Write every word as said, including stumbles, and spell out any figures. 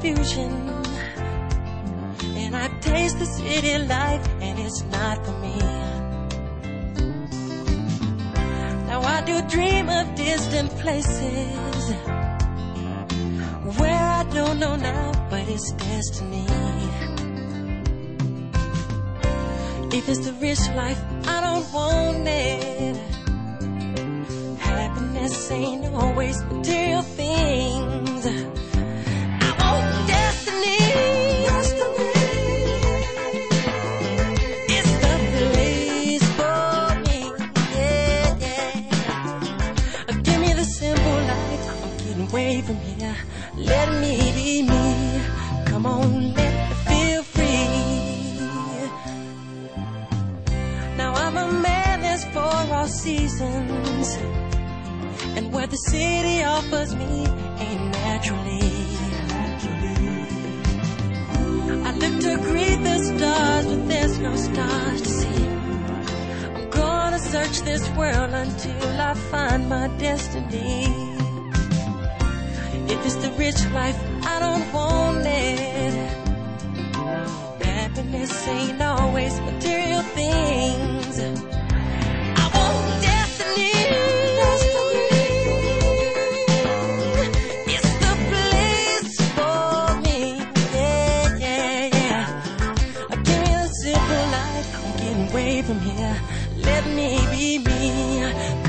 confusion, and I taste the city life, and it's not for me. Now I do dream of distant places where I don't know now, but it's destiny. If it's the rich life, I don't want it. Happiness ain't always material things. I want destiny. It's the place for me. Yeah, yeah. Give me the simple life. I'm getting away from here. Let me be me. Come on, let me feel free. Now I'm a man that's for all seasons, and what the city offers me ain't naturally. I look to greet the stars, but there's no stars to see. I'm gonna search this world until I find my destiny. If it's the rich life, I don't want it. Happiness ain't always material things. I want destiny. It's the place for me. Yeah, yeah, yeah. Give me the simple life. I'm getting away from here. Let me be me.